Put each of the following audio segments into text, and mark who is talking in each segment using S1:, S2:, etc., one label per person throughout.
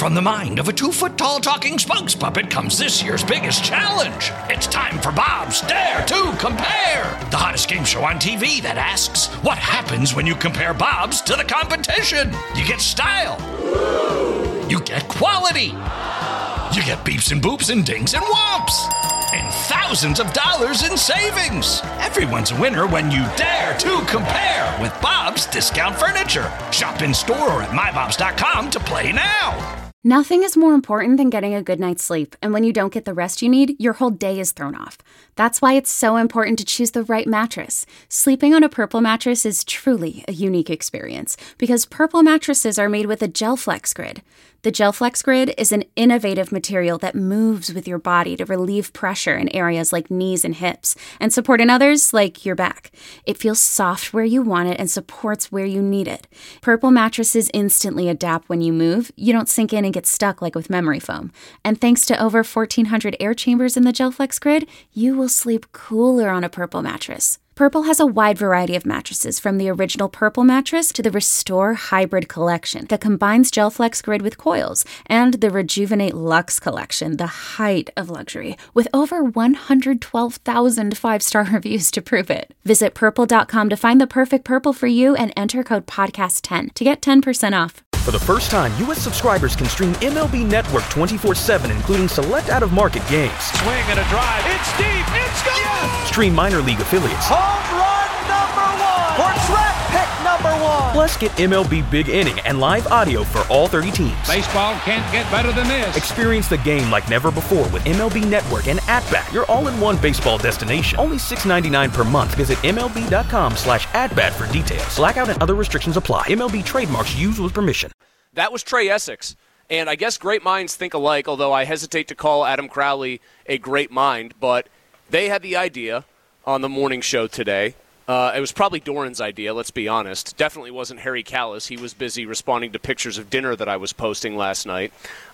S1: From the mind of a 2-foot-tall talking spokes puppet comes this year's biggest challenge. It's time for Bob's Dare to Compare, the hottest game show on TV that asks, what happens when you compare Bob's to the competition? You get style. You get quality. You get beeps and boops and dings and whomps. And thousands of dollars in savings. Everyone's a winner when you dare to compare with Bob's Discount Furniture. Shop in store or at mybobs.com to play now.
S2: Nothing is more important than getting a good night's sleep, and when you don't get the rest you need, your whole day is thrown off. That's why it's so important to choose the right mattress. Sleeping on a Purple mattress is truly a unique experience, because Purple mattresses are made with a GelFlex Grid. The GelFlex Grid is an innovative material that moves with your body to relieve pressure in areas like knees and hips, and support in others like your back. It feels soft where you want it and supports where you need it. Purple mattresses instantly adapt when you move. You don't sink in and get stuck like with memory foam. And thanks to over 1,400 air chambers in the GelFlex Grid, you will sleep cooler on a Purple mattress. Purple has a wide variety of mattresses, from the original Purple mattress to the Restore Hybrid collection that combines GelFlex Grid with coils, and the Rejuvenate Luxe collection, the height of luxury, with over 112,000 five-star reviews to prove it. Visit purple.com to find the perfect Purple for you and enter code podcast10 to get 10% off.
S3: For the first time, U.S. subscribers can stream MLB Network 24/7, including select out-of-market games.
S4: Swing and a drive. It's deep. It's gone. Yes!
S3: Stream minor league affiliates.
S4: Home run number 1. Or draft pick number 1.
S3: Plus, get MLB Big Inning and live audio for all 30 teams.
S4: Baseball can't get better than this.
S3: Experience the game like never before with MLB Network and At-Bat, your all-in-one baseball destination. Only $6.99 per month. Visit MLB.com/AtBat for details. Blackout and other restrictions apply. MLB trademarks used with permission.
S5: That was Trey Essex, and I guess great minds think alike, although I hesitate to call Adam Crowley a great mind, but they had the idea on the morning show today. It was probably Doran's idea, let's be honest. Definitely wasn't Harry Callis. He was busy responding to pictures of dinner that I was posting last night.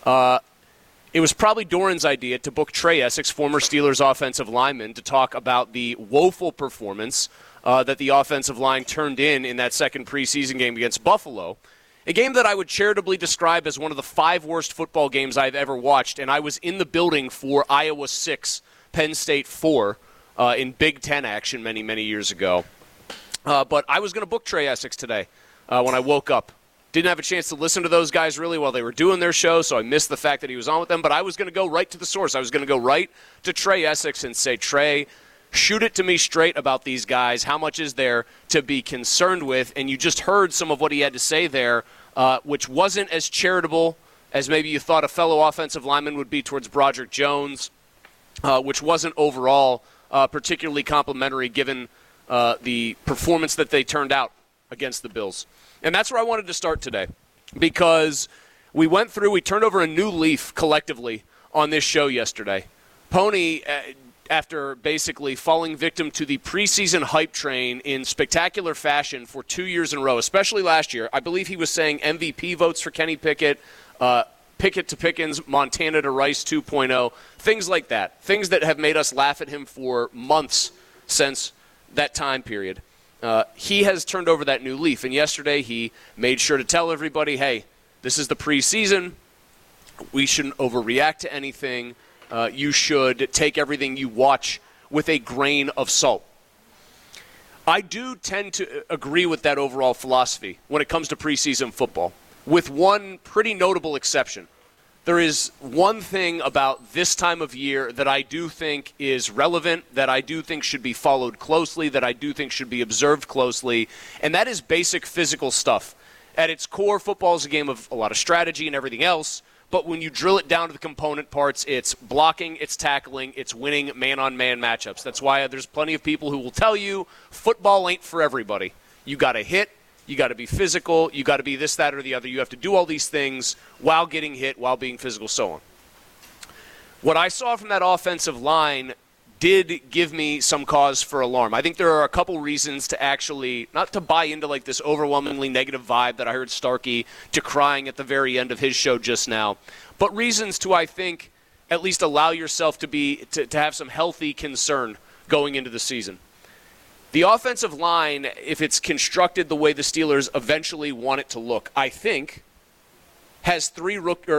S5: It was probably Doran's idea to book Trey Essex, former Steelers offensive lineman, to talk about the woeful performance that the offensive line turned in that second preseason game against Buffalo. A game that I would charitably describe as one of the 5 worst football games I've ever watched, and I was in the building for Iowa 6, Penn State 4 in Big Ten action many, many years ago. But I was going to book Trey Essex today when I woke up. Didn't have a chance to listen to those guys really while they were doing their show, so I missed the fact that he was on with them. But I was going to go right to the source. I was going to go right to Trey Essex and say, Trey, shoot it to me straight about these guys. How much is there to be concerned with? And you just heard some of what he had to say there, which wasn't as charitable as maybe you thought a fellow offensive lineman would be towards Broderick Jones, which wasn't overall particularly complimentary given the performance that they turned out against the Bills. And that's where I wanted to start today, because we turned over a new leaf collectively on this show yesterday. Pony, after basically falling victim to the preseason hype train in spectacular fashion for 2 years in a row, especially last year. I believe he was saying MVP votes for Kenny Pickett, Pickett to Pickens, Montana to Rice 2.0, things like that, things that have made us laugh at him for months since that time period. He has turned over that new leaf, and yesterday he made sure to tell everybody, hey, this is the preseason. We shouldn't overreact to anything. You should take everything you watch with a grain of salt. I do tend to agree with that overall philosophy when it comes to preseason football, with one pretty notable exception. There is one thing about this time of year that I do think is relevant, that I do think should be followed closely, that I do think should be observed closely, and that is basic physical stuff. At its core, football is a game of a lot of strategy and everything else. But when you drill it down to the component parts, it's blocking, it's tackling, it's winning man-on-man matchups. That's why there's plenty of people who will tell you football ain't for everybody. You got to hit, you got to be physical, you got to be this, that, or the other. You have to do all these things while getting hit, while being physical, so on. What I saw from that offensive line did give me some cause for alarm. I think there are a couple reasons to actually, not to buy into like this overwhelmingly negative vibe that I heard Starkey decrying at the very end of his show just now, but reasons to, I think, at least allow yourself to have some healthy concern going into the season. The offensive line, if it's constructed the way the Steelers eventually want it to look, I think has two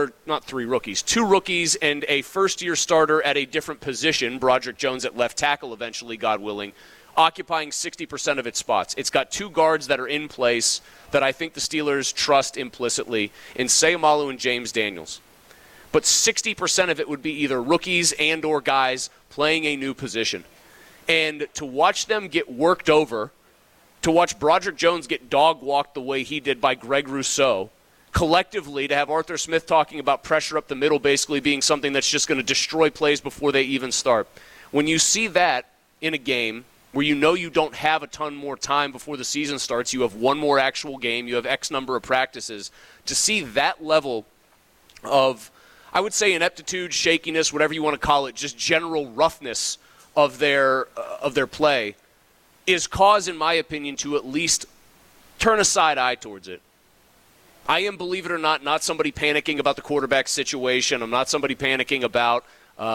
S5: rookies and a first-year starter at a different position, Broderick Jones at left tackle eventually, God willing, occupying 60% of its spots. It's got two guards that are in place that I think the Steelers trust implicitly in Seumalo and James Daniels. But 60% of it would be either rookies and or guys playing a new position. And to watch them get worked over, to watch Broderick Jones get dog-walked the way he did by Greg Rousseau, collectively to have Arthur Smith talking about pressure up the middle basically being something that's just going to destroy plays before they even start. When you see that in a game where you know you don't have a ton more time before the season starts, you have one more actual game, you have X number of practices, to see that level of, I would say, ineptitude, shakiness, whatever you want to call it, just general roughness of their play is cause, in my opinion, to at least turn a side eye towards it. I am, believe it or not somebody panicking about the quarterback situation. I'm not somebody panicking about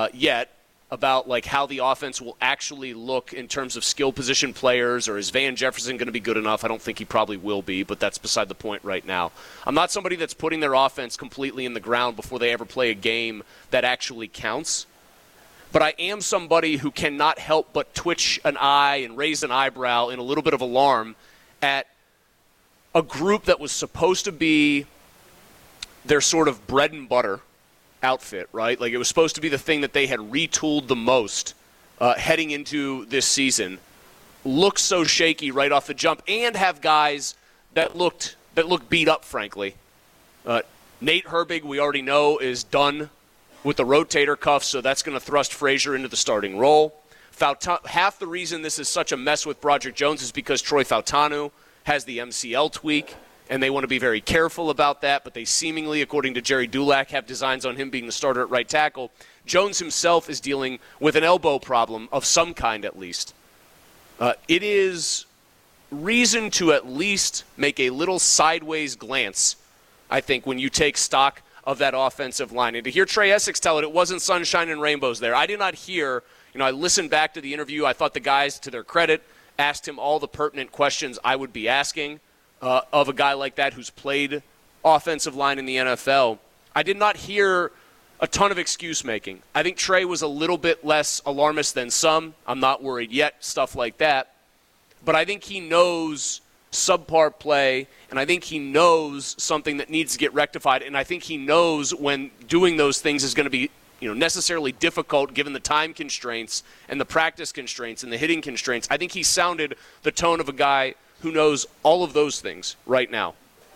S5: like how the offense will actually look in terms of skill position players, or is Van Jefferson going to be good enough? I don't think he probably will be, but that's beside the point right now. I'm not somebody that's putting their offense completely in the ground before they ever play a game that actually counts. But I am somebody who cannot help but twitch an eye and raise an eyebrow in a little bit of alarm at a group that was supposed to be their sort of bread and butter outfit, right? Like, it was supposed to be the thing that they had retooled the most heading into this season, look so shaky right off the jump, and have guys that look beat up, frankly. Nate Herbig, we already know, is done with the rotator cuff, so that's going to thrust Frazier into the starting role. Half the reason this is such a mess with Broderick Jones is because Troy Fautanu has the MCL tweak, and they want to be very careful about that, but they seemingly, according to Jerry Dulac, have designs on him being the starter at right tackle. Jones himself is dealing with an elbow problem of some kind, at least. It is reason to at least make a little sideways glance, I think, when you take stock of that offensive line. And to hear Trey Essex tell it wasn't sunshine and rainbows there. I did not hear, I listened back to the interview. I thought the guys, to their credit, asked him all the pertinent questions I would be asking of a guy like that who's played offensive line in the NFL. I did not hear a ton of excuse making. I think Trey was a little bit less alarmist than some. I'm not worried yet, stuff like that. But I think he knows subpar play, and I think he knows something that needs to get rectified, and I think he knows when doing those things is going to be necessarily difficult given the time constraints and the practice constraints and the hitting constraints. I think he sounded the tone of a guy who knows all of those things right now.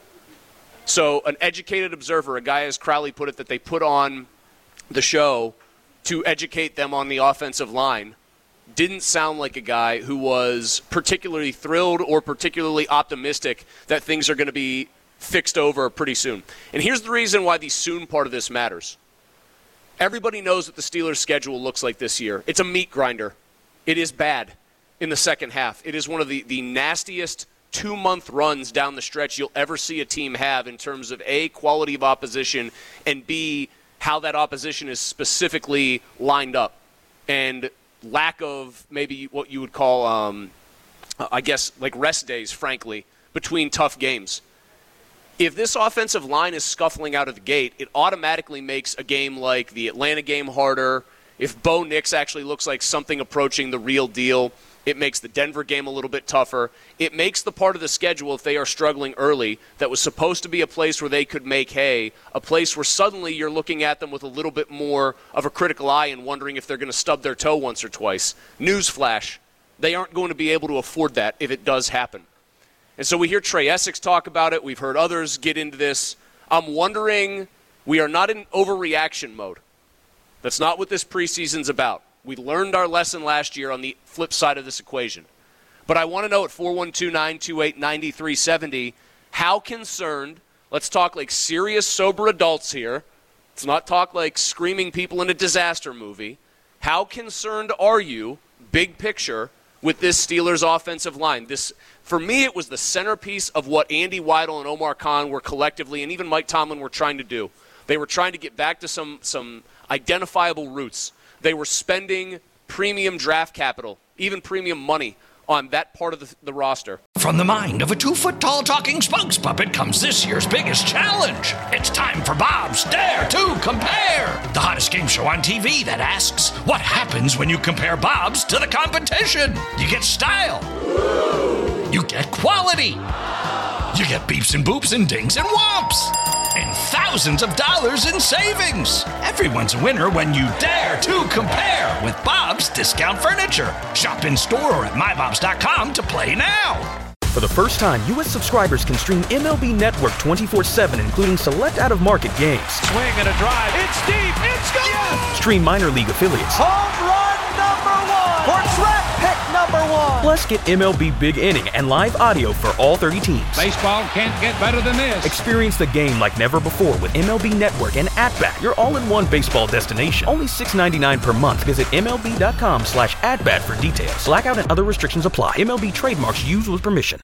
S5: So an educated observer, a guy, as Crowley put it, that they put on the show to educate them on the offensive line, didn't sound like a guy who was particularly thrilled or particularly optimistic that things are going to be fixed over pretty soon. And here's the reason why the soon part of this matters. Everybody knows what the Steelers' schedule looks like this year. It's a meat grinder. It is bad in the second half. It is one of the nastiest 2-month runs down the stretch you'll ever see a team have in terms of, A, quality of opposition, and B, how that opposition is specifically lined up. And lack of maybe what you would call, like rest days, frankly, between tough games. If this offensive line is scuffling out of the gate, it automatically makes a game like the Atlanta game harder. If Bo Nix actually looks like something approaching the real deal, it makes the Denver game a little bit tougher. It makes the part of the schedule, if they are struggling early, that was supposed to be a place where they could make hay, a place where suddenly you're looking at them with a little bit more of a critical eye and wondering if they're going to stub their toe once or twice. Newsflash, they aren't going to be able to afford that if it does happen. And so we hear Trey Essex talk about it. We've heard others get into this. I'm wondering, we are not in overreaction mode. That's not what this preseason's about. We learned our lesson last year on the flip side of this equation. But I want to know at 412-928-9370, how concerned, let's talk like serious, sober adults here. Let's not talk like screaming people in a disaster movie. How concerned are you, big picture, with this Steelers offensive line? This, for me, it was the centerpiece of what Andy Weidl and Omar Khan were collectively, and even Mike Tomlin were trying to do. They were trying to get back to some identifiable roots. They were spending premium draft capital, even premium money, on that part of the roster.
S1: From the mind of a 2-foot-tall talking spokes puppet comes this year's biggest challenge. It's time for Bob's Dare to Compare, the hottest game show on TV that asks, what happens when you compare Bobs to the competition? You get style. You get quality. You get beeps and boops and dings and whomps. And thousands of dollars in savings. Everyone's a winner when you dare to compare with Bob's Discount Furniture. Shop in store or at mybobs.com to play now.
S3: For the first time, U.S. subscribers can stream MLB Network 24/7, including select out-of-market games.
S4: Swing and a drive. It's deep. It's gone. Yes!
S3: Stream minor league affiliates.
S4: Home run number 1. Or draft pick number 1.
S3: Plus, get MLB Big Inning and live audio for all 30 teams.
S6: Baseball can't get better than this.
S3: Experience the game like never before with MLB Network and At-Bat, your all-in-one baseball destination. Only $6.99 per month. Visit MLB.com/AtBat for details. Blackout and other restrictions apply. MLB trademarks used with permission.